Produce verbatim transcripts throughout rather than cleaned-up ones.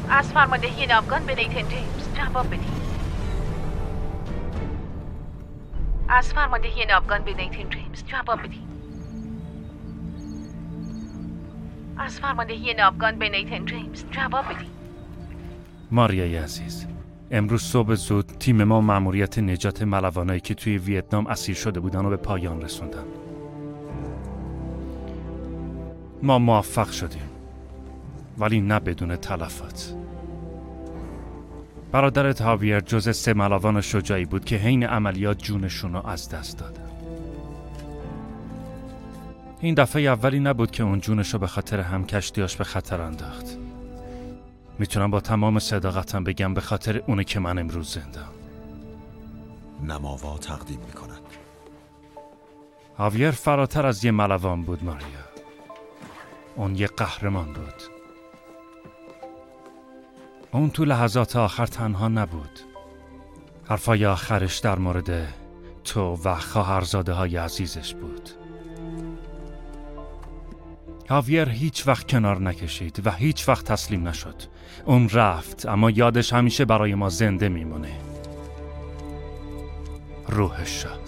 از فرماندهی ناوگان به نیتن جیمز جواب بدید. از فرماندهی ناوگان به نیتن جیمز جواب بدید. از فرماندهی ناوگان به نیتن جیمز جواب بدید. ماریای عزیز، امروز صبح زود تیم ما مأموریت نجات ملوانایی که توی ویتنام اسیر شده بودن رو به پایان رسوندن. ما موفق شدیم، ولی نه بدون تلفات. برادرت هاویر جز سه ملوان شجاعی بود که حین عملیات جونشون رو از دست دادن. این دفعه اولی نبود که اون جونش رو به خاطر همکشتیاش به خطر انداخت. میتونم با تمام صداقتم بگم به خاطر اونه که من امروز زنده‌ام. نماوا تقدیم میکند. هاویر فراتر از یه ملوان بود ماریا. اون یه قهرمان بود. اون تو لحظات آخر تنها نبود. حرفای آخرش در مورد تو و خواهرزاده های عزیزش بود. هاویر هیچ وقت کنار نکشید و هیچ وقت تسلیم نشد. اون رفت، اما یادش همیشه برای ما زنده میمونه. روحش شاد.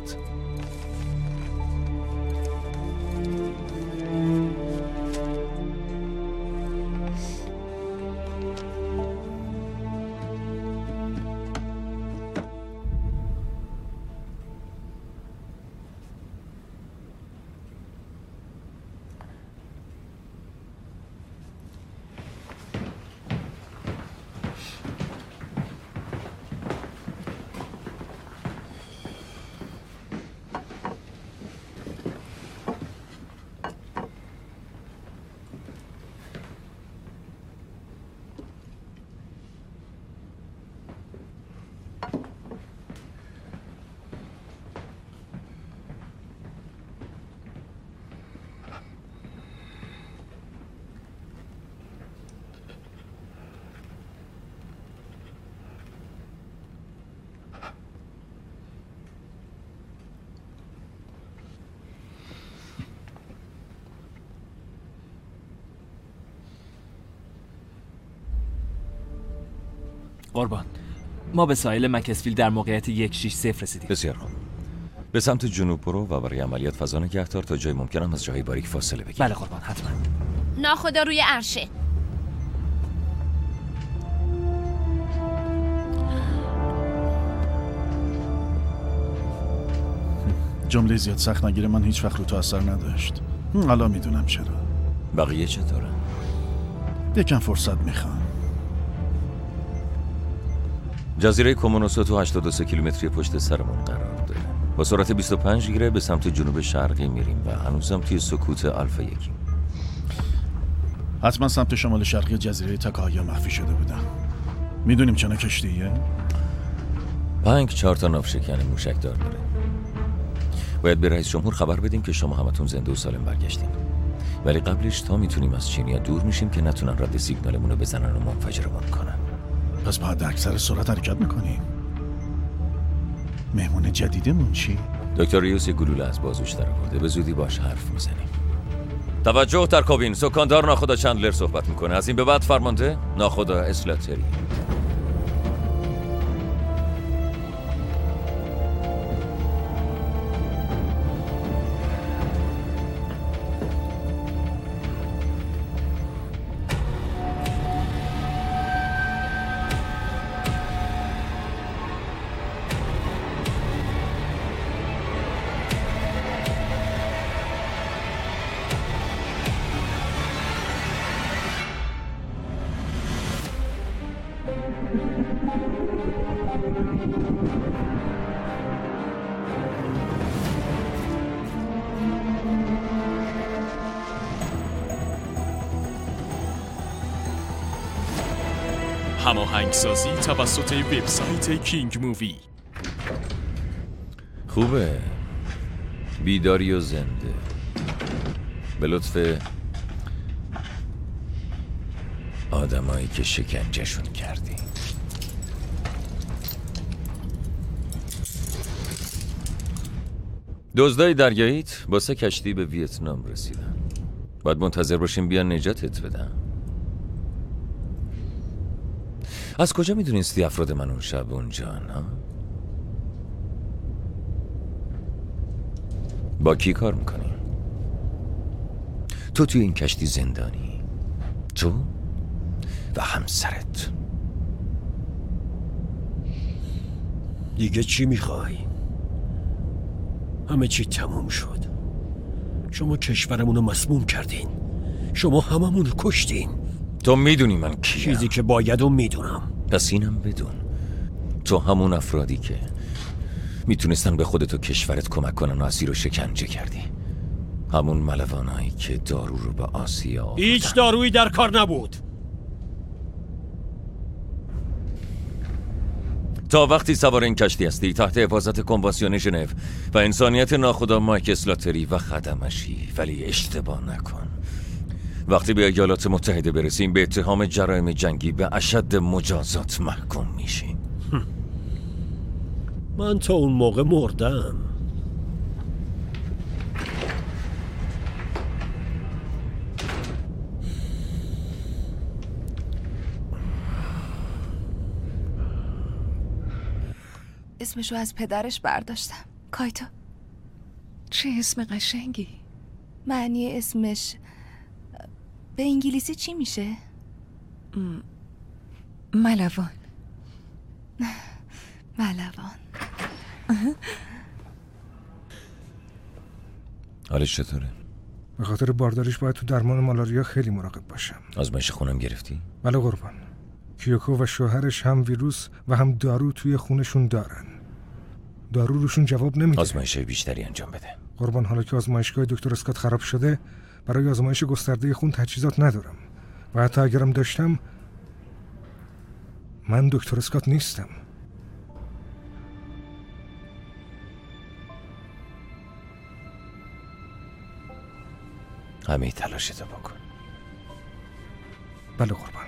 قربان، ما به ساحل مکسفیل در موقعیت یک شش صفر رسیدیم. بسیار خوب. به سمت جنوب برو و برای عملیات فضا نگهدار تا جای ممکنم از جای باریک فاصله بگیر. بله قربان، حتما. ناخدا روی عرشه. جمله زیاد سخت نگیره، من هیچ وقت رو تو اثر نداشت. حالا میدونم چرا. بقیه چطوره؟ یکم فرصت میخوام. جزیره کومونوسو تو هشتاد و سه کیلومتری پشت سرمون قرار داره. با سرعت بیست و پنج گیره به سمت جنوب شرقی میریم و هنوزم توی سکوت آلفا یکیم. حتما سمت شمال شرقی جزیره تاکاهایا مخفی شده بودم. میدونیم چنا کشتیه؟ پنگ چهار تا ناوشکن موشکدار داره. باید به رئیس جمهور خبر بدیم که شما همتون زنده و سالم برگشتین. ولی قبلش تا میتونیم از چینیا دور میشیم که نتونن رد سیگنالمون رو بزنن و منفجرمون کنن. پس باید اکثر سرعت حرکت میکنیم. مهمون جدیدمون چی؟ دکتر ریوس یه گلوله از بازوش در آورده. به زودی باش حرف میزنیم. توجه در کابین. سکاندار ناخدا چندلر صحبت میکنه. از این به بعد فرمانده ناخدا اسلاتری. هماهنگسازی توسط وبسایت کینگ مووی. خوبه. بیداری و زنده. به لطف آدمایی که شکنجهشون کردی. دزدای دریاییت با سه کشتی به ویتنام رسیدن. باید منتظر باشیم بیان نجاتت بدن. از کجا میدونستی افراد من اون شب اونجا ها؟ با کی کار میکنی؟ تو توی این کشتی زندانی، تو و همسرت. دیگه چی میخوای؟ همه چی تموم شد. شما کشورمونو مسموم کردین. شما هممونو کشتین. تو میدونی من کیم؟ چیزی که باید و میدونم. پس اینم بدون، تو همون افرادی که میتونستن به خودت و کشورت کمک کنن و اسیر و شکنجه کردی. همون ملوانایی که دارو رو به آسیا آوردن. هیچ دارویی در کار نبود. تا وقتی سوار این کشتی هستی تحت حفاظت کنوانسیون ژنو و انسانیت ناخدا مایک اسلاتری و خدمشی، ولی اشتباه نکن. وقتی به ایالات متحده برسیم به اتهام جرایم جنگی به اشد مجازات محکوم میشی. من تا اون موقع مردم. اسمشو از پدرش برداشتم. کایتو. چه اسم قشنگی. معنی اسمش به انگلیسی چی میشه؟ ملوان. ملوان. حالش چطوره؟ به خاطر بارداریش باید تو درمان مالاریا خیلی مراقب باشم. آزمایش خونم گرفتی؟ بله قربان. کیوکو و شوهرش هم ویروس و هم دارو توی خونشون دارن. دارو روشون جواب نمیده. آزمایش بیشتری انجام بده. قربان، حالا که آزمایشگاه دکتر اسکات خراب شده برای آزمایش گسترده خون تجهیزات ندارم و حتی اگرم داشتم من دکتر اسکات نیستم. همه تلاشتو بکن. بله قربان.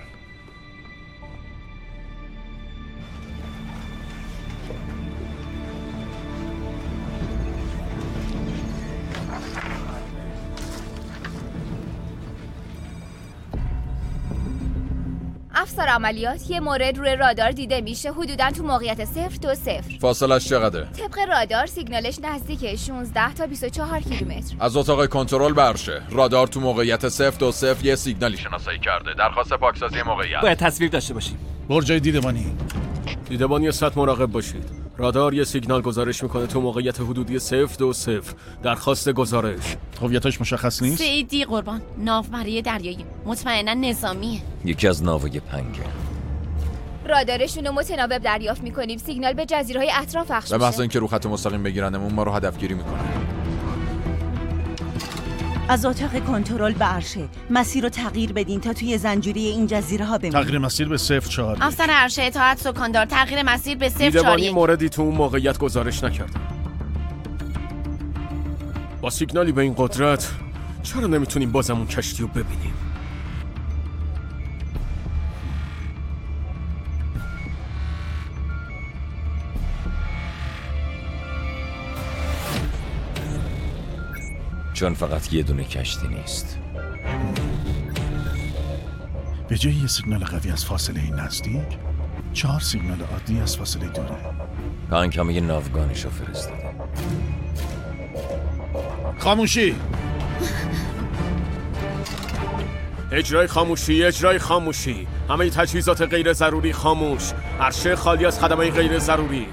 افسر عملیات، یه مورد روی رادار دیده میشه حدوداً تو موقعیت صفر دو صفر. فاصلش چقدره؟ طبق رادار سیگنالش نزدیک شانزده تا بیست و چهار کیلومتر. از اتاق کنترل برشه. رادار تو موقعیت صفر دو صفر یه سیگنالی شناسایی کرده. درخواست پاکسازی موقعیت. باید تصویر داشته باشیم. برجای دیدبانی. دیدبانی سطح مراقب باشید. رادار یه سیگنال گزارش میکنه تو موقعیت حدودی صفر دو صفر. درخواست گزارش. هویتش مشخص نیست؟ سیدی قربان، ناوبری دریایی، مطمئنا نظامیه. یکی از ناوهای پنگه. رادارشون رو متناوب دریافت میکنیم. سیگنال به جزیره‌های اطراف پخش میشه. به محض اینکه رو خط مستقیم بگیرنمون ما رو هدفگیری میکنن. از اتاق کنترل به عرشه مسیر رو تغییر بدین تا توی زنجیره این جزیره ها بمونید. تغییر مسیر به صفر چهار. افسر عرشه اطاعت سکاندار، تغییر مسیر به صفر چهار. دیدبانی موردی تو اون موقعیت گزارش نکرده. با سیگنالی به این قدرت چرا نمیتونیم بازم اون کشتی رو ببینیم؟ چون فقط یه دونه کشتی نیست. به جای یه سیگنال قوی از فاصله نزدیک، چهار سیگنال عادی از فاصله دوره. پنگ همه یه ناوگانشو فرستاده. خاموشی! اجرای خاموشی، اجرای خاموشی. همه تجهیزات غیر ضروری خاموش. عرشه خالی از خدمات غیر ضروری.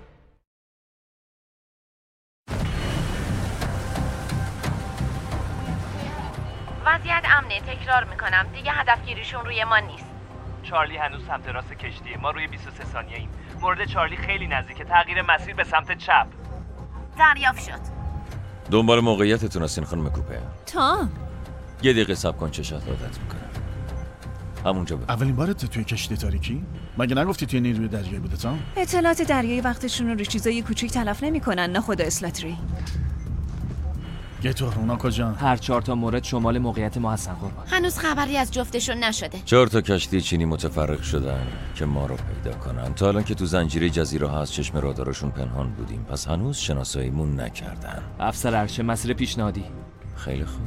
وضعیت امنه. تکرار میکنم دیگه هدفگیریشون روی ما نیست. چارلی هنوز سمت راست کشتیه. ما روی بیست و سه ثانیه ایم. مورد چارلی خیلی نزدیکه. تغییر مسیر به سمت چپ. دریافت شد. دنبال موقعیتتون هستین خانم کوپه. تا یه دقیقه صبر کن، چشات عادت میکنم. همونجا بود. اولین بارت توی کشتی تاریکی؟ مگه نگفتی توی نیروی دریایی بوده تا؟ اطلاعات دریایی وقتشون رو روی چیزای کوچیک تلف نمیکنن. نه خدا اسلاتری. گتور اونا کجا؟ هر چهار تا مورد شمال موقعیت ما هستن قربان. هنوز خبری از جفتشون نشده. چهار تا کشتی چینی متفرق شدن که ما رو پیدا کنن. تا الان که تو زنجیره جزیره ها از چشم رادارشون پنهان بودیم، پس هنوز شناساییمون نکردن. افسر عرشه مسیر پیشنهادی. خیلی خوب.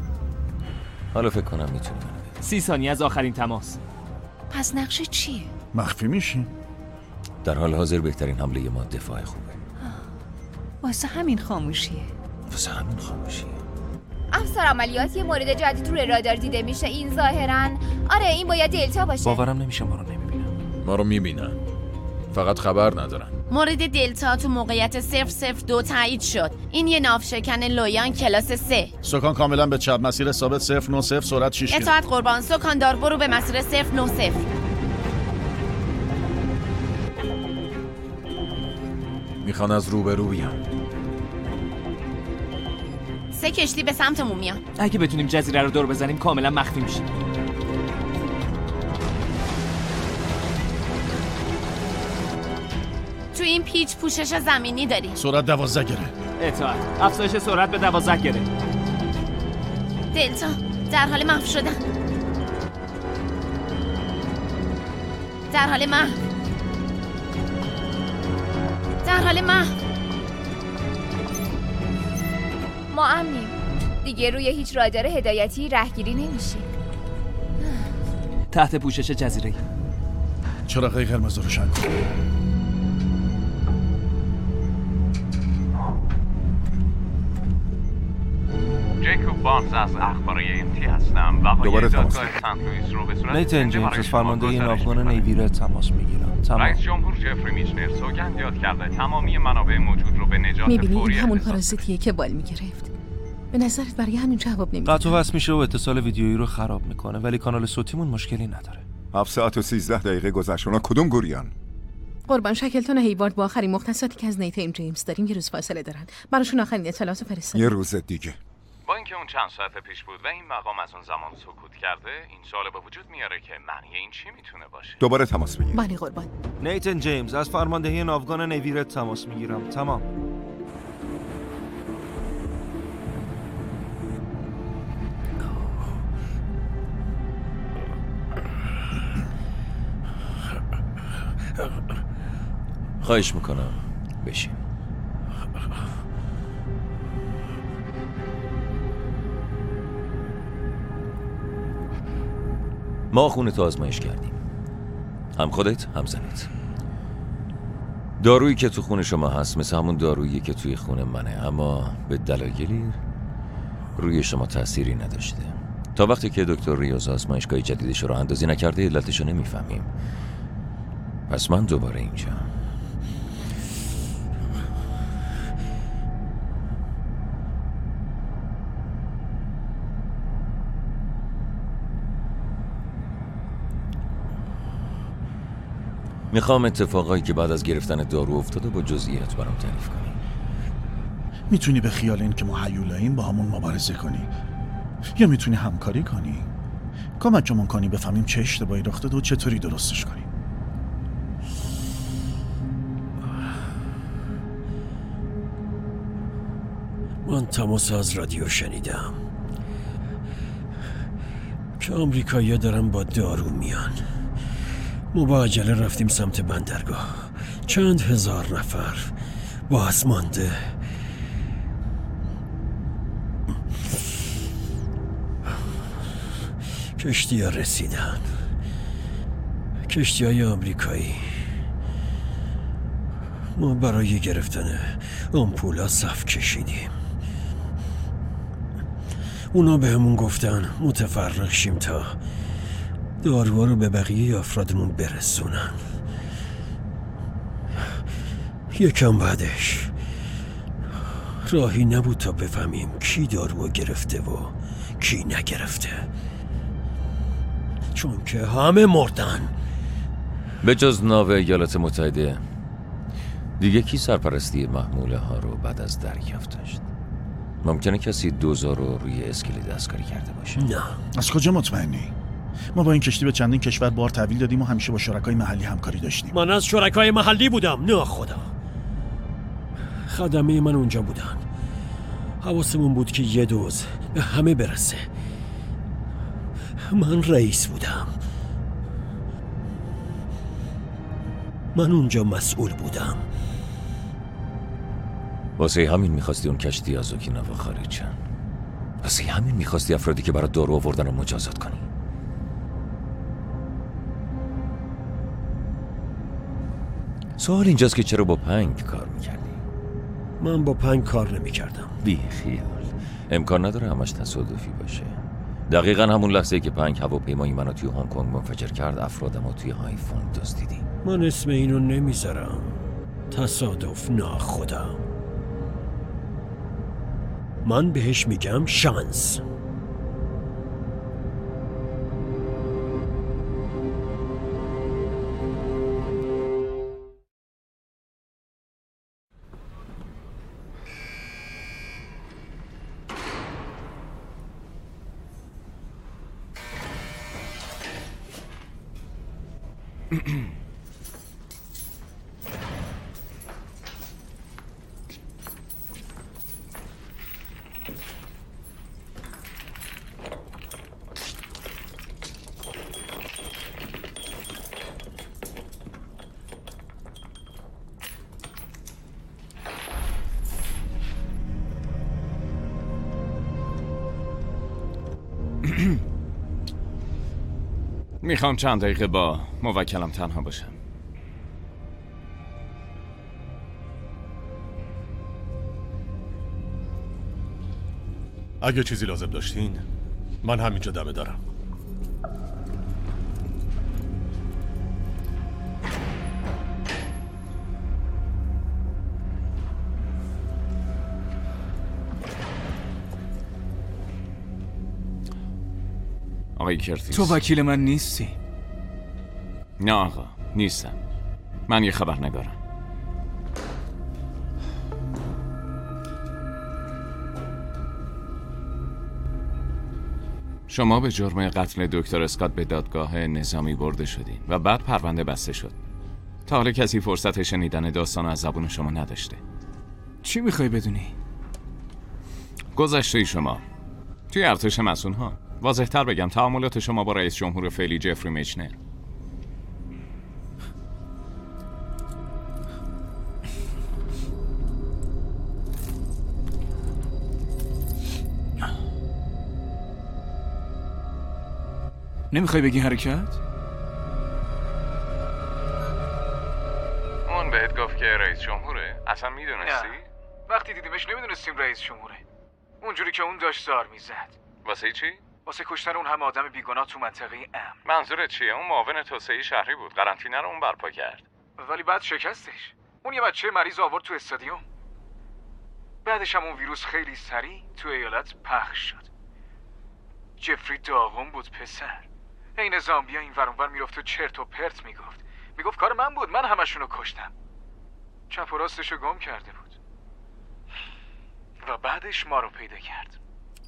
حالا فکر کنم میتونیم. سی ثانیه از آخرین تماس. پس نقشه چیه؟ مخفی میشیم. در حال حاضر بهترین حمله ما دفاع خوبه. واسه همین خاموشیه. واسه همین خاموشیه. افسر عملیات، یه مورد جدید روی رادار دیده میشه. این ظاهرا آره این باید دلتا باشه. باورم نمیشه ما رو نمیبینن. ما رو میبینن، فقط خبر ندارن. مورد دلتا تو موقعیت صفر صفر دو تایید شد. این یه ناوشکن لویان کلاس سه. سکان کاملا به چپ، مسیر ثابت صفر نه صفر، سرعت شش کیلومتر. اطاعت قربان. سکاندار برو به مسیر صفر نه صفر. میخوان از رو به رو بیان. سه کشتی به سمتمون میان. اگه بتونیم جزیره رو دور بزنیم کاملا مخفی میشیم. تو این پیچ پوشش زمینی داری. سرعت دوازده گره. اطاعت. افزایش سرعت به دوازده گره. دلتا در حال محو شدن. در حال محو. در حال محو. ما امنیم. دیگه روی هیچ رادار هدایتی رهگیری نمیشه. تحت پوشش جزیره. چراغ قرمز روشن کن. جیکوب بارنز از اخباری ام تی هستم. دوباره تماس سنت لوئیس رو به صورت نیتن جیمز از فرمانده ناوگان نیوی تماس میگیرم. رئیس جمهور جفری میچنر سوگند یاد کرده تمامی منابع موجود رو به نجات میبینی فوری این همون اختصاص پارازیتیه که بال میگرفت. به نظرت برای همین جواب نمیده؟ قطع و وصل میشه و اتصال ویدیویی رو خراب میکنه، ولی کانال صوتیمون مشکلی نداره. هفت ساعت و سیزده دقیقه گذشت. اونا کدوم گوریان؟ قربان شکلتون و هیوارد با آخرین مختصاتی که از نیتن جیمز داریم یه روز فاصله دارن. براشون آخرین اطلاعات فرستادم. یه روز دیگه. با اینکه اون چند ساعت پیش بود و این مقام از اون زمان سکوت کرده، این سوال به وجود میاره که معنی این چی میتونه باشه؟ دوباره تماس بگیر. بله قربان. نیتن جیمز از فرماندهی ناوگان نیوی تماس میگیرم. تمام. خواهش میکنم بشین. ما خونه تو آزمایش کردیم، هم خودت هم زنت. دارویی که تو خونه شما هست مثل همون دارویی که توی خونه منه، اما به دلایلی روی شما تأثیری نداشته. تا وقتی که دکتر ریاض آزمایشگاه جدیدش رو اندازی نکرده علتش رو نمیفهمیم. پس من دوباره اینجا. میخوام اتفاقایی که بعد از گرفتن دارو افتاده با جزئیات برام تعریف کنی. میتونی به خیال این که ما هیولاییم با همون مبارزه کنی، یا میتونی همکاری کنی، کمکمون کنی بفهمیم چه اشتباهی رخ داده و چطوری درستش کنیم. من تماس از رادیو شنیدم که آمریکایی‌ها دارن با دارو میان. ما با عجله رفتیم سمت بندرگاه. چند هزار نفر باز مانده. کشتی ها رسیدن، کشتی های آمریکایی. ما برای گرفتن آمپولا صف کشیدیم. اونا به همون گفتن متفرق شیم تا داروها رو به بقیه افرادمون برسونن. یکم بعدش راهی نبود تا بفهمیم کی دارو گرفته و کی نگرفته، چون که همه مردن. به جز ناو ایالات متحده دیگه کی سرپرستی محموله ها رو بعد از دریافت داشت؟ ممکنه کسی دوزار رو روی اسکلی دستکاری کرده باشه؟ نه. از کجا مطمئنی؟ ما با این کشتی به چندین کشور بار تحویل دادیم و همیشه با شرکای محلی همکاری داشتیم. من از شرکای محلی بودم، نه خدا. خدمه من اونجا بودن. حواسمون بود که یه دوز به همه برسه. من رئیس بودم. من اونجا مسئول بودم. واسه همین میخواستی اون کشتی از اوکیناوا خارج شن؟ واسه همین میخواستی افرادی که برای دارو آوردن رو مجازات کنی؟ سوال اینجاست که چرا با پنگ کار میکردی؟ من با پنگ کار نمیکردم. بی خیال. امکان نداره همش تصادفی باشه. دقیقا همون لحظه که پنگ هواپیمای منو توی هنگ کنگ منفجر کرد، افراد ما توی هایفونگ دزدیدیم. من اسم اینو نمیذارم. تصادف ناخدا. من بهش میگم شانس. میخوام چند دقیقه با موکلم تنها باشم. اگه چیزی لازم داشتین من همینجا دمه دارم. آقای کرتیس، تو وکیل من نیستی؟ نه آقا، نیستم. من یه خبرنگارم. شما به جرم قتل دکتر اسکات به دادگاه نظامی برده شدین و بعد پرونده بسته شد. تا حالا کسی فرصت شنیدن داستان از زبون شما نداشته. چی میخوای بدونی؟ گذشته شما توی ارتش مسئول‌ها. واضح‌تر بگم تعاملات شما با رئیس جمهور فعلی جفری میچنر. نمیخوای بگی حرکت؟ اون بهت گفت که رئیس جمهوره؟ اصلا میدونستی؟ نه. وقتی دیدیمش نمیدونستیم رئیس جمهوره. اونجوری که اون داشت زار میزد. واسه چی؟ واسه کشتن اون همه آدم بیگناه تو منطقه امن. منظورت چیه؟ اون معاون توسعه شهری بود. قرنطینه رو اون برپا کرد. ولی بعد شکستش. اون یه بچه مریض آورد تو استادیوم. بعدش هم اون ویروس خیلی سریع تو ایالت پخش شد. جفری داغون بود پسر. این زامبیا این ور اون ور میرفت و چرت و پرت میگفت. میگفت کار من بود، من همشونو کشتم. چپ و راستشو گم کرده بود. و بعدش ما رو پیدا کرد.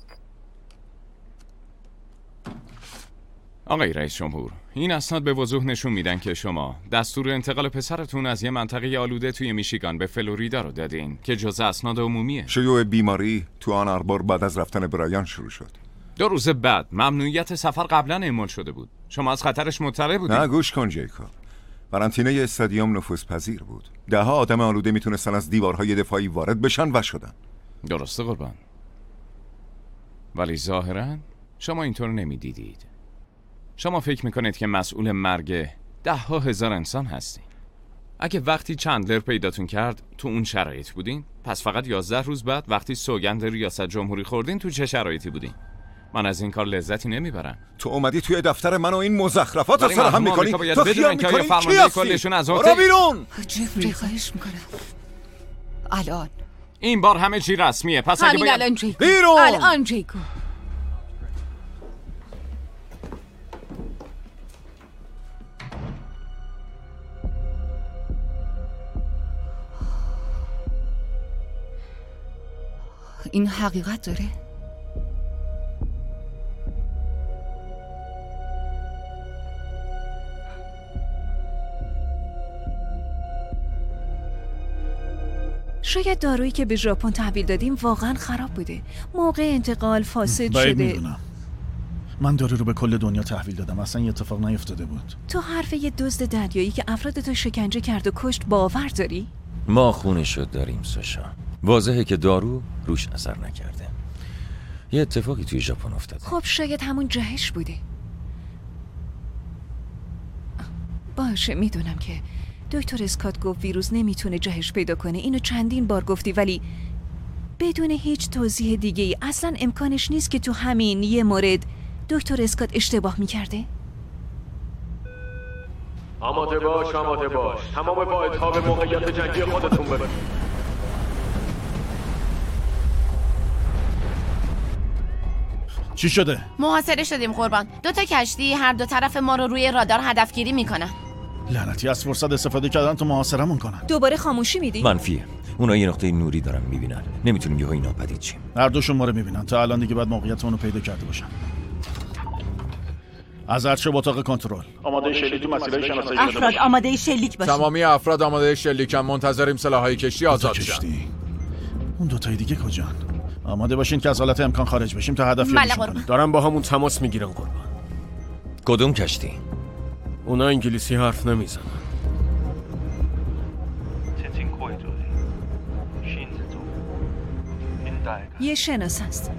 آقای رئیس جمهور، این اسناد به وضوح نشون میدن که شما دستور انتقال پسرتون از یه منطقه آلوده توی میشیگان به فلوریدا رو دادین که جزء اسناد عمومیه. شیوع بیماری تو آن اربار بعد از رفتن برایان شروع شد. دو روز بعد ممنوعیت سفر قبلا اعمال شده بود. شما از خطرش مطلع بودید؟ نه گوش کن جیکوب. قرنطینه استادیوم نفوذپذیر بود. ده ها آدم آلوده میتونستن از دیوارهای دفاعی وارد بشن و شدن. درسته قربان. ولی ظاهرا شما اینطور نمیدیدید. شما فکر میکنید که مسئول مرگ ده ها هزار انسان هستین. اگه وقتی چندلر پیداتون کرد تو اون شرایط بودین، پس فقط یازده روز بعد وقتی سوگند ریاست جمهوری خوردین تو چه شرایطی بودین؟ من از این کار لذتی نمیبرم. تو اومدی توی دفتر من و این مزخرفات رو سرهم میکنی؟ تو خیال میکنی فرمانده کلشون از هتل؟ برو بیرون! جفری خواهش میکنم الان این بار همه چی رسمیه. پس اگه باید الان جیکو. بیرون! الان جیکو. این حقیقت داره؟ شاید دارویی که به ژاپن تحویل دادیم واقعا خراب بوده. موقع انتقال فاسد باید شده. میدونم. من دارو رو به کل دنیا تحویل دادم. اصلا یه اتفاق نیفتاده بود. تو حرف یه دزد دریایی که افراد تو شکنجه کرد و کشت باور داری؟ ما خونشو داریم ساشا. واضحه که دارو روش اثر نکرده. یه اتفاقی توی ژاپن افتاده. خب شاید همون جهش بوده. باشه میدونم که دکتر اسکات گفت ویروس نمیتونه جهش پیدا کنه. اینو چندین بار گفتی ولی بدون هیچ توضیح دیگه ای. اصلا امکانش نیست که تو همین یه مورد دکتر اسکات اشتباه میکرده. آماده باش آماده باش. تمام واحدها به موقعیت جنگی خودتون برید. چی شده؟ محاصره شدیم قربان. دو تا کشتی هر دو طرف ما رو روی رادار هدفگیری میکنن. لعنتی از فرصت استفاده کردن تو محاصرمون کنن. دوباره خاموشی میدی؟ منفیه. اونا یه نقطه نوری دارن میبینن. نمیتونیم یهو اینا پدید چیم. هر دوشون ما رو میبینن. تا الان دیگه بعد موقعیت اونو پیدا کرده باشن. از ارچه اتاق کنترل. آماده شلیک تو مسیرهای شناسایی شده افراد آماده شلیک باشید. تمامی افراد آماده شلیکن. منتظریم سلاحهای کشتی آزاد شن. اون دو تای دیگه کجان؟ آماده باشین که از حالت امکان خارج بشیم تا هدف یابیشون کنیم. دارن با همون تماس میگیرن قربان. کدوم کشتی؟ اونا انگلیسی حرف نمیزنن. یه شناس هست.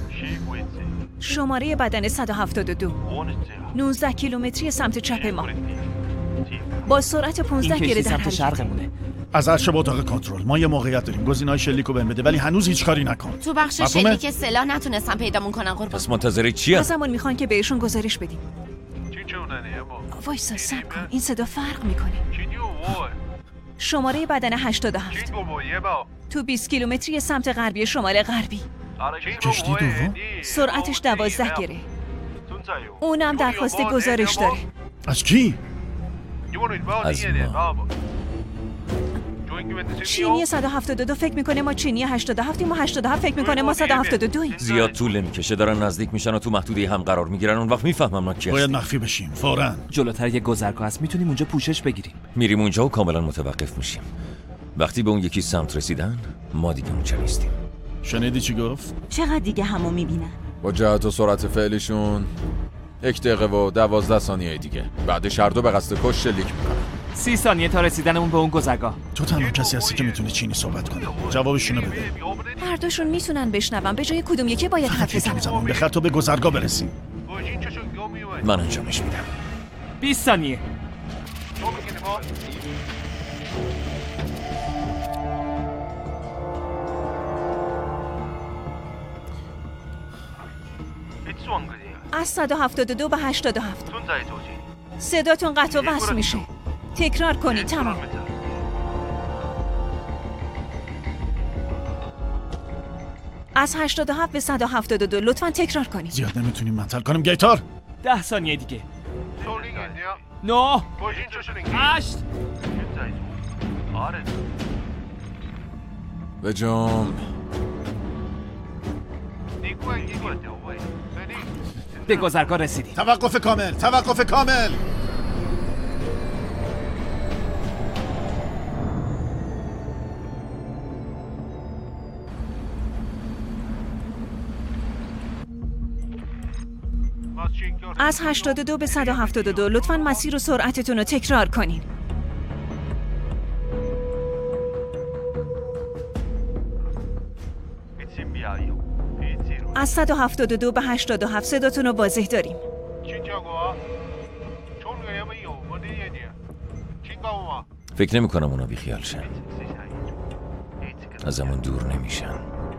شماره بدن صد و هفتاد و دو. نوزده کیلومتری سمت چپ ما. با سرعت پانزده گره در سمت شرقمونه. از عرشه به اتاق کنترل. ما یه موقعیت داریم. گزینه‌های شلیکو بهم بده ولی هنوز هیچ کاری نکن. تو بخش شلیک سلاح نتونستن پیدامون کنن قربان. پس منتظر چی هست؟ زمان میخوان که بهشون گزارش بدیم. وایسا صبر کن. این صدا فرق میکنه. شماره بدن هشتاد و هفت. تو بیست کیلومتری سمت غربی شمال غربی. کشتی دوم؟ سرعتش دوازده گره. اونم درخواست گزارش داره. از کی؟ از ما. چینی صد و هفتاد و دو فکر میکنه ما چینی هشتاد و هفت ما هشتاد و هفت فکر میکنه ما صد و هفتاد و دو. زیاد طول نمیکشه. دارن نزدیک میشن و تو محدوده هم قرار میگیرن. اون وقت میفهمم ما کی هستیم. باید مخفی بشیم فوراً. جلوتر یه گذرگاه هست. میتونیم اونجا پوشش بگیریم. میریم اونجا و کاملا متوقف میشیم. وقتی به اون یکی سمت رسیدن ما دیگه اونجا نیستیم. شنیدی چی گفت؟ چقدر دیگه همو میبینن؟ با جهت و سرعت فعلیشون یک دقیقه و دوازده ثانیه دیگه. بعدش هر دو به قصد کش شلیک میکنن. سی ثانیه تا رسیدنمون به اون گذرگاه. تو تنها کسی هستی که میتونه چینی صحبت کنه. جوابشونو بده. هر دوشون میتونن بشنون. به جای کدوم یکی باید حرف بزنن. بخاطر تو به گذرگاه برسیم. من انجامش میدم. بیست ثانیه. از صد و هفتاد و دو به هشتاد و هفت. صداتون قطع و وصل میشه. تکرار کنید. تمام. از هشتاد و هفت به صد و هفتاد و دو لطفاً تکرار کنید. زیاد نمیتونیم منتل کنیم. گیتار. ده ثانیه دیگه. نه. هشت. به جام. به گذرگاه رسیدیم. توقف کامل. توقف کامل. از هشتاد و دو به صد و هفتاد و دو لطفاً مسیر و سرعتتون رو تکرار کنین. از صد و هفتاد و دو به هشتاد و هفت صداتون رو واضح داریم. فکر نمی کنم اونا بیخیال شن. از همون دور نمیشن.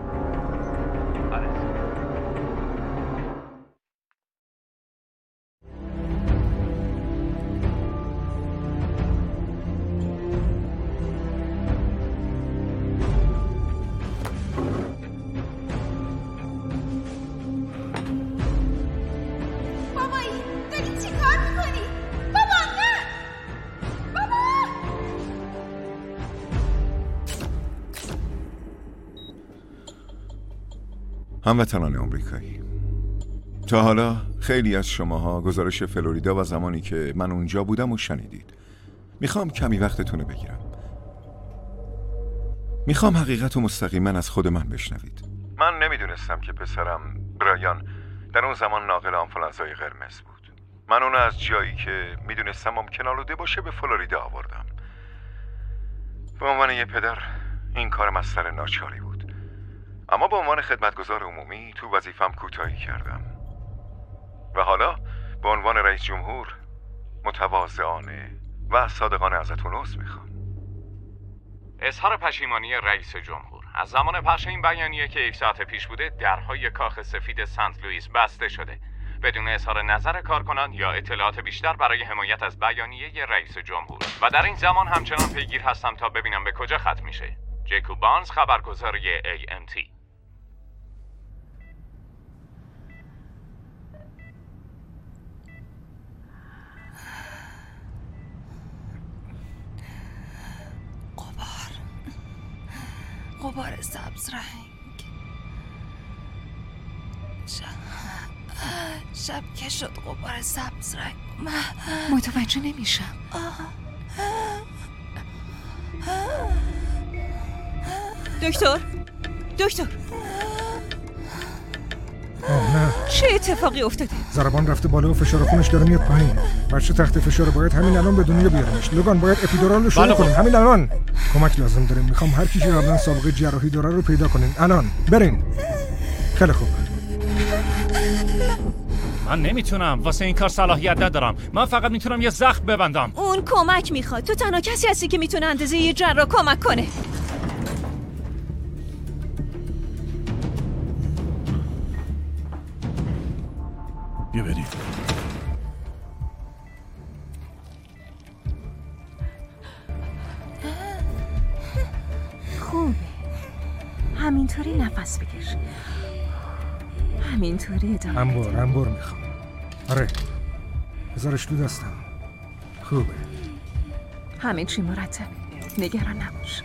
هموطنان آمریکایی، تا حالا خیلی از شماها گزارش فلوریدا و زمانی که من اونجا بودم و شنیدید. میخوام کمی وقتتون رو بگیرم. میخوام حقیقت و مستقیما از خود من بشنوید. من نمیدونستم که پسرم برایان در اون زمان ناقل آنفولانزای قرمز بود. من اونو از جایی که میدونستم ممکن آلوده باشه به فلوریدا آوردم. به عنوان یه پدر این کارم از سر ناچاری بود، اما به عنوان خدمتگزار عمومی تو وظیفم کوتاهی کردم و حالا به عنوان رئیس جمهور متواضعانه و صادقانه ازتون عذر میخوام. اظهار پشیمانی رئیس جمهور. از زمان پخش این بیانیه که یک ساعت پیش بوده درهای کاخ سفید سنت لوئیس بسته شده بدون اظهار نظر کارکنان یا اطلاعات بیشتر برای حمایت از بیانیه رئیس جمهور. و در این زمان همچنان پیگیر هستم تا ببینم به کجا ختم میشه. جیکوب بارنز، خبرگزاری ای ام تی. غبار غبار سبز رنگ. شب شب که شد غبار سبز رنگ. متوجه نمیشم. دکتر دکتر آه نه، چه اتفاقی افتاده؟ ضربان رفته بالا و فشار خونش داره میاد پایین. بچه تحت فشار، باید همین الان به دنیا بیارمش. لوگان باید اپیدورال رو شروع کنیم همین الان. کمک لازم داریم. میخوام هر کی قبلا سابقه جراحی داره رو پیدا کنین الان. برین. خیلی خوب. من نمیتونم، واسه این کار صلاحیت ندارم. من فقط میتونم یه زخم ببندم. اون کمک میخواد. تو تنها کسی هستی که میتونه اندازه یه جراح کمک کنه. بیا بریم. خوبه. همینطوری نفس بکش. همینطوری ادامه انبار انبار میخوام. آره بذارش تو دستم. خوبه. همه چی مرتبه. نگران نباش.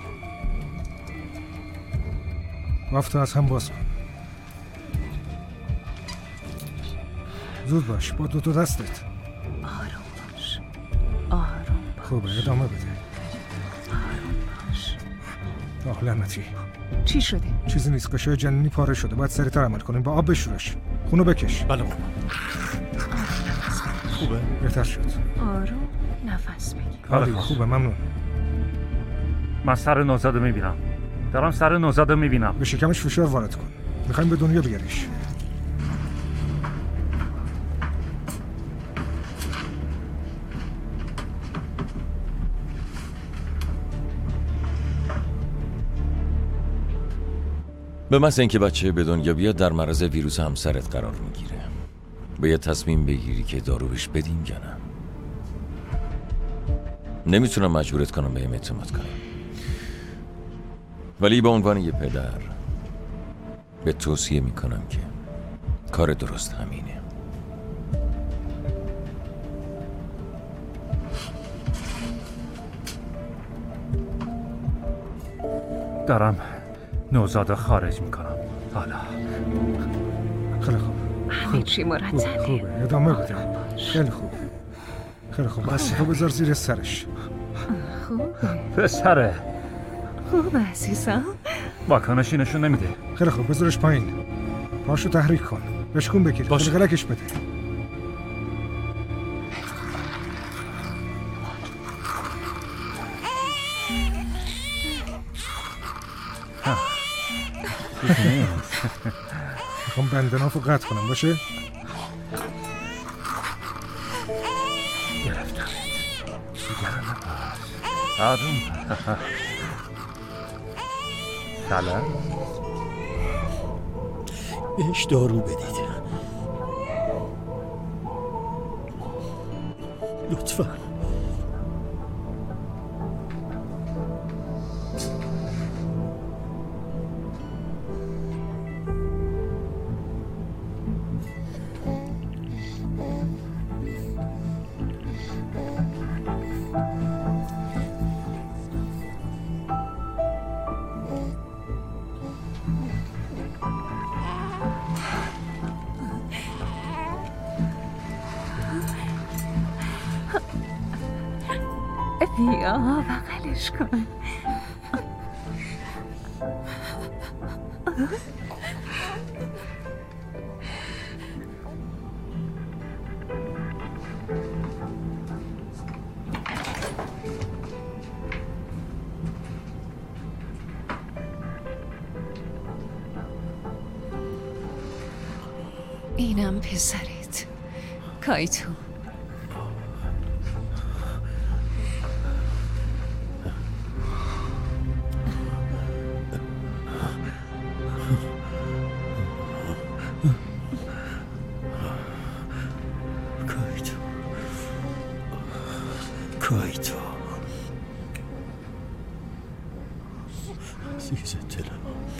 بافتو از هم باز کن. زود باش با دو تا دستت. آروم باش. آروم باش. خوبه ادامه بده. آروم باش. آه لعنتی. چی شده؟ چیزی نیست. قشای جنینی پاره شده. باید سریعتر عمل کنیم. با آب بشورش. خونو بکش. بله خوبه؟ بهتر شد. آروم نفس بگیر. آره خوبه ممنون. من سر نوزاد میبینم. دارم سر نوزاد میبینم. به شکمش فشار وارد کن. میخوایم به دنیا بیاریش. به محض اینکه بچه به دنیا بیاد در معرض ویروس همسرت قرار میگیره. باید تصمیم بگیری که دارو بهش بدیم یا نه. نمیتونم مجبورت کنم بهم اعتماد کنم، ولی به عنوان یه پدر به توصیه میکنم که کار درست همینه. دارم نوزاد خارج میکنم حالا. خیلی خوب. همه چی مرتبه. خوب. خوبه ادامه بده. خیلی خوب. خیلی خوب. بس تو بذار زیر سرش. خوبه. پسره. خوبه عزیزم. واکنشی نشون نمیده. خیلی خوب بذارش پایین. پاشو تحریک کن. بشکون بگیر. قلقلکش بده. میخوام بندنافو قطع کنم باشه؟ گرفتم. آروم. سلام. بهش دارو بدید لطفاً. بیا بغلش کن. اینم پسرت کایتو. کایتو کایتو عزیز دلم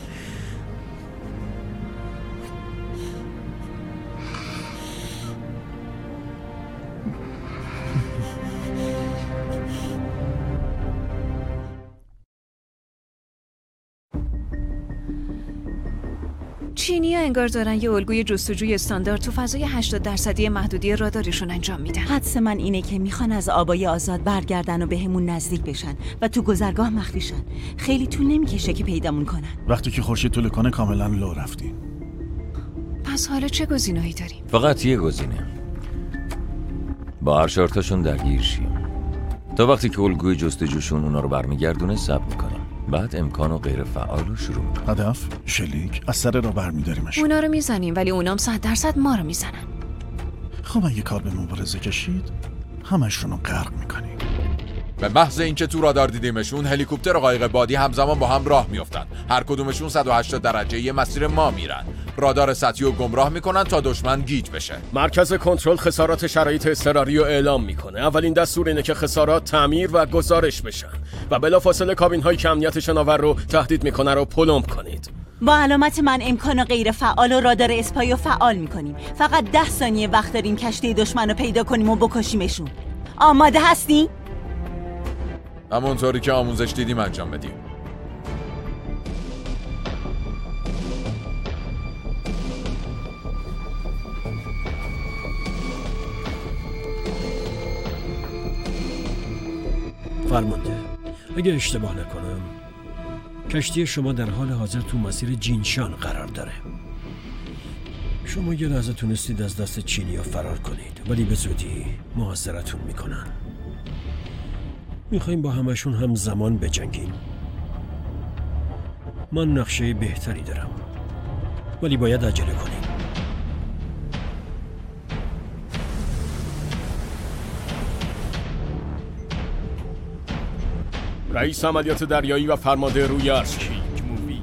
چینی‌ها انگار دارن یه الگوی جستجوی استاندارد تو فضای هشتاد درصدی محدودی رادارشون انجام میدن. حدس من اینه که میخوان از آبای آزاد برگردن و بهمون نزدیک بشن و تو گذرگاه مخفی شن. خیلی طول نمیکشه که پیدامون کنن. وقتی که خورشید طلوع کنه کاملا لو رفتیم. پس حالا چه گزینه‌ای داریم؟ فقط یه گزینه. با هر چهارتاشون درگیر شیم. تا وقتی که الگوی جستجوشون اونا رو برمیگردونه صبر میکنیم. بعد امکان و غیر فعال رو شروع میکنیم. هدف شلیک از سر را برمیداریمش. اونا رو میزنیم ولی اونام صد درصد ما رو میزنن. خب اگه کار به مبارزه کشید همشون رو غرق میکنیم. به محض اینکه تو رادار دیدیمشون هلیکوپتر و قایق بادی همزمان با هم راه میافتن. هر کدومشون صد و هشتاد درجه یه مسیر ما میرن. رادار سطحی رو گمراه میکنن تا دشمن گیج بشه. مرکز کنترل خسارات شرایط اضطراری رو اعلام میکنه. اولین دستور اینه که خسارات تعمیر و گزارش بشن و بلافاصله کابین های که امنیت شناور رو تهدید میکنه رو پلم کنید. با علامت من امکان غیر فعال و رادار اسپایو فعال میکنیم. فقط ده ثانیه وقت داریم کشتی دشمن رو پیدا کنیم و بکشیمشون. آماده هستی؟ همونطوری که آموزش دیدیم انجام بدیم. فرمانده، اگه اشتباه نکنم کشتی شما در حال حاضر تو مسیر جینشان قرار داره. شما یه لحظه تونستید از دست چینی‌ها فرار کنید ولی به زودی محاصرتون میکنن. میخواییم با همشون هم زمان بجنگیم. من نقشه بهتری دارم ولی باید عجله کنیم. رئیس عملیات دریایی و فرمانده روی ارز کینگ مووی.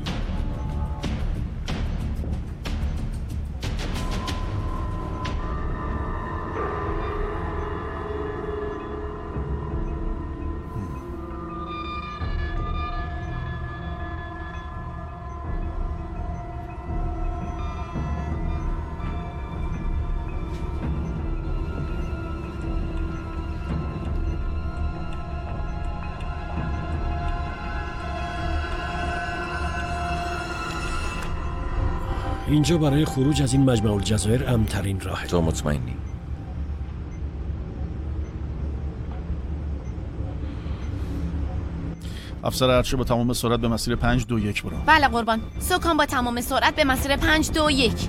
اینجا برای خروج از این مجمع الجزایر امن‌ترین راهه. تو مطمئنی؟ افسر ارشد با تمام سرعت به مسیر پنج دو یک برو. بله قربان. سکان با تمام سرعت به مسیر پنج دو یک.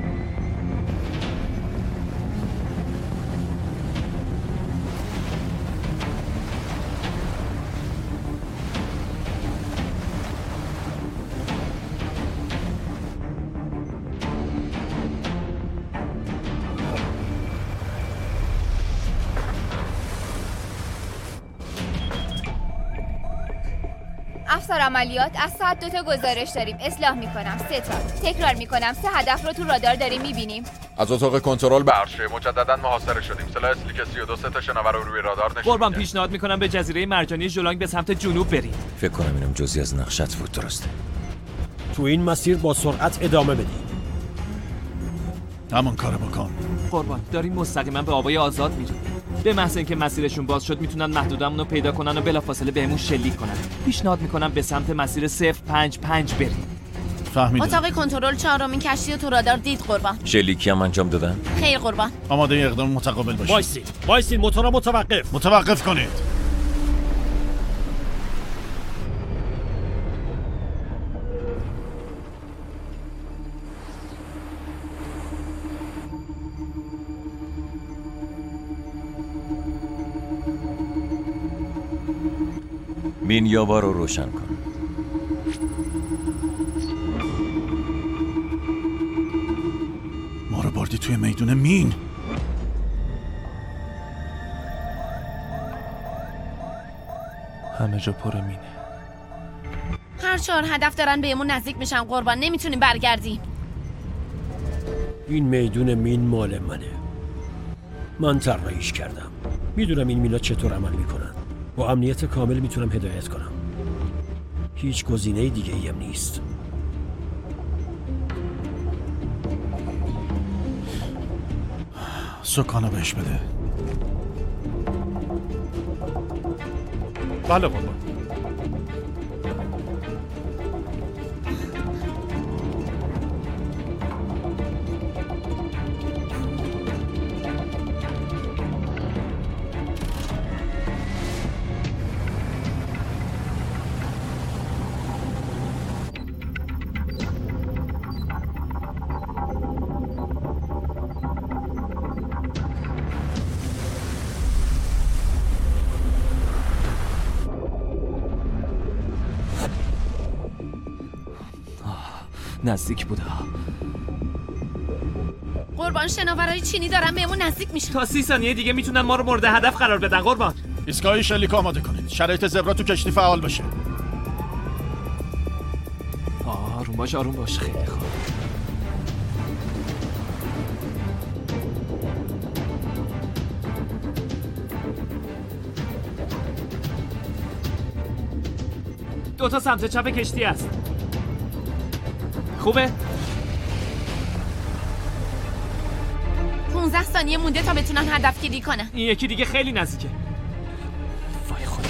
افسر عملیات از ساعت دو تا گزارش داریم. اصلاح میکنم سه تا. تکرار میکنم سه هدف رو تو رادار داریم میبینیم. از اتاق کنترل به عرشه مجددا محاصره شدیم. سلاح اسلیک سی و دو سه تا شناور رو روی رادار نشون میده. قربان پیشنهاد میکنم به جزیره مرجانی ژولانگ به سمت جنوب بریم. فکر کنم اینم جزئی از نقشت بود. درسته. تو این مسیر با سرعت ادامه بدید. همون کارو بکن. قربان داریم مستقیما به آبای آزاد میریم. به محض اینکه مسیرشون باز شد میتونن محدودمون رو پیدا کنن و بلافاصله بهمون شلیک کنن. پیشنهاد میکنم به سمت مسیر صفر پنج پنج بریم. فهمیدم. اتاق کنترل چهارمین کشتی رو تو رادار دید قربان. شلیکی هم انجام دادن؟ خیر قربان. آماده اقدام متقابل باشید. وایسید. وایسید موتورا متوقف. متوقف کنید. مین یابا رو روشن کن. ما رو بردی توی میدون مین. همه جا پر مینه. هر چهار هدف دارن بهمون نزدیک میشن قربان. نمیتونیم برگردیم. این میدون مین مال منه. من طراحیش کردم. میدونم این مینا چطور عمل میکنن. با امنیت کامل میتونم هدایت کنم. هیچ گزینه دیگه ایم نیست. سکانو بهش بده. بله بابا. نزدیک بوده. قربان شناورای چینی دارن بهمون نزدیک میشن. تا سی ثانیه دیگه میتونن ما رو مورد هدف قرار بدن. قربان ایستگاه شلیک آماده کنید. شرایط زبرا تو کشتی فعال بشه. آروم باش آروم باش. خیلی خوب. دو تا سمت چپ کشتی است. خوبه؟ پونزده ثانیه مونده تا بتونن هدف گیری کنن. این یکی دیگه خیلی نزدیکه. وای خدا.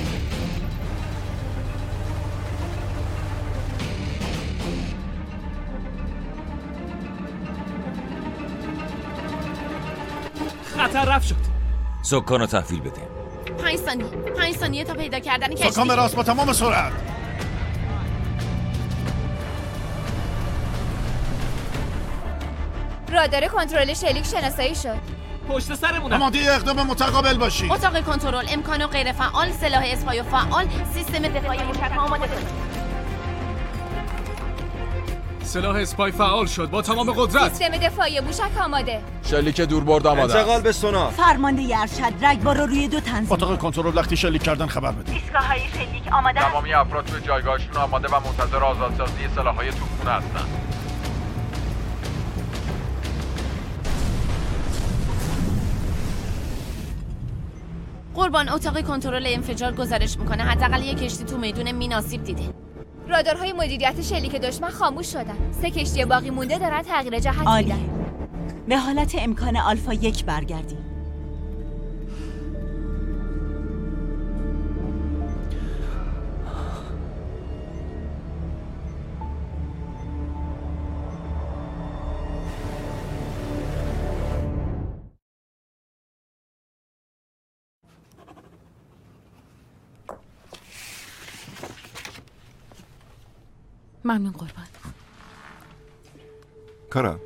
خطر رفت شد. سکانو تحویل بده. پنج ثانیه. پنج ثانیه تا پیدا کردن کشتی. سکان به راست با تمام سرعت. رادار کنترل شلیک شناسایی شد. پشت سرمونه. آماده اقدام متقابل باشید. اتاق کنترل امکان و غیر فعال، سلاح اسپای و فعال، سیستم دفاعی موشک آماده کنید. سلاح اسپای فعال شد با تمام قدرت. سیستم دفاعی موشک آماده. شلیک دوربرد آماده. انتقال به سونار. فرمانده ارشد رگبار رو روی دو تنظیم. اتاق کنترل وقتی شلیک کردن خبر بده. ایستگاه‌های شلیک آماده. تمامی افراد توی جایگاهشون آماده و منتظر آزادسازی سلاح‌های توپخانه هستن. قربان اتاق کنترل انفجار گزارش میکنه حداقل یک کشتی تو میدون مین آسیب دیده. رادارهای مدیریت شلیک دشمن خاموش شدن. سه کشتی باقی مونده دارن تغییر جهت عالی. میدن. به حالت امکان آلفا یک برگردیم. ممنون قربان. کارا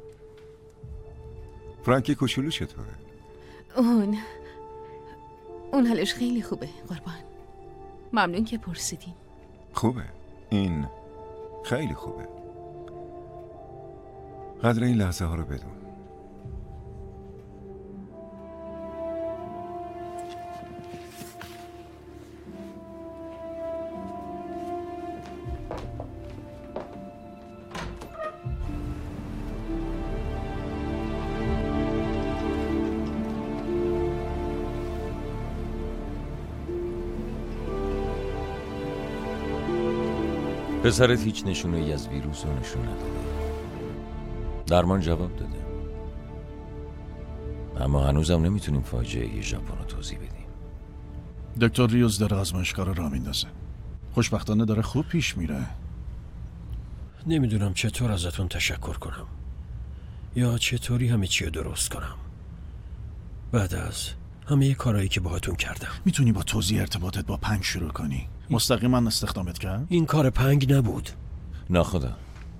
فرانکی کوچولو چطوره؟ اون اون حالش خیلی خوبه قربان. ممنون که پرسیدین. خوبه. این خیلی خوبه. قدر این لحظه ها رو بدون. پسرت هیچ نشونه ای از ویروس رو نشون نداده. درمان جواب داده، اما هنوزم نمیتونیم فاجعه ژاپن رو توضیح بدیم. دکتر ریوز داره آزمایشگاه رو راه میندازه. خوشبختانه داره خوب پیش میره. نمیدونم چطور ازتون تشکر کنم یا چطوری همه چی رو درست کنم بعد از همه کارهایی که باهاتون کردم. میتونی با توضیح ارتباطت با پنگ شروع کنی؟ مستقیما استخدامت کرد؟ این کار پنگ نبود. ناخدا.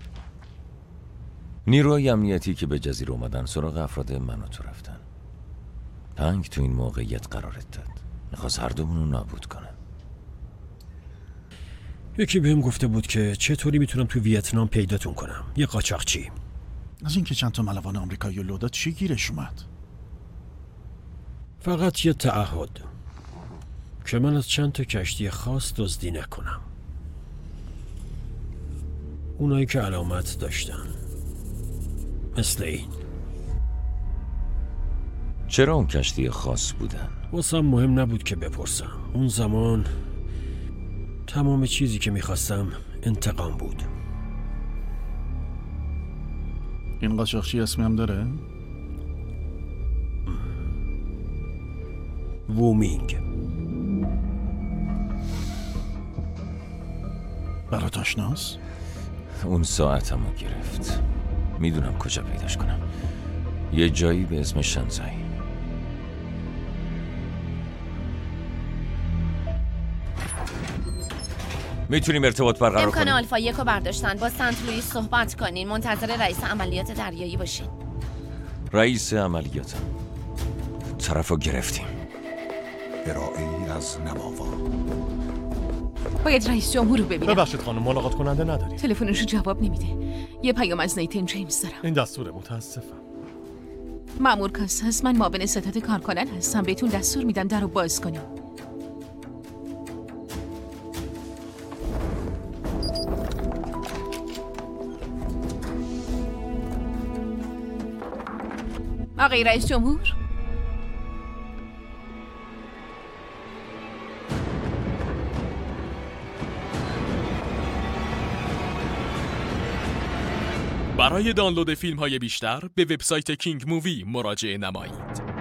نیروهای امنیتی که به جزیره اومدن سراغ افراد من و تو رفتن. پنگ تو این موقعیت قرارت داد. میخواست هر دومون رو نابود کنه. یکی بهم گفته بود که چطوری میتونم تو ویتنام پیداتون کنم. یه قاچاقچی. از اینکه چند تا ملوان آمریکایی لو داد چی گیرش اومد؟ فقط یه تعهد که من از چند تا کشتی خاص دزدی نکنم. اونایی که علامت داشتن مثل این. چرا اون کشتی خاص بودن؟ واسم مهم نبود که بپرسم. اون زمان تمام چیزی که میخواستم انتقام بود. این قاچاقچی اسمی هم داره؟ وومینگ. برات آشناس؟ اون ساعتمو گرفت. میدونم کجا پیداش کنم. یه جایی به اسم شنزای. میتونیم ارتباط برقرار امکان کنیم؟ آلفا یک رو برداشتن. با سنت لوئیس صحبت کنین. منتظر رئیس عملیات دریایی باشین. رئیس عملیات طرفو گرفتیم. ارائه‌ای از نماوا. باید رئیس جمهور رو ببینم. ببخشید خانم، ملاقات کننده نداریم. تلفنش رو جواب نمیده. یه پیام از نیتن جیمز دارم. این دستوره، متاسفم. مأمور کاساس، من معاون ستاد کارکنان هستم. بهتون دستور میدم در رو باز کنیم. آقای رئیس جمهور، برای دانلود فیلم های بیشتر به وبسایت کینگ مووی مراجعه نمایید.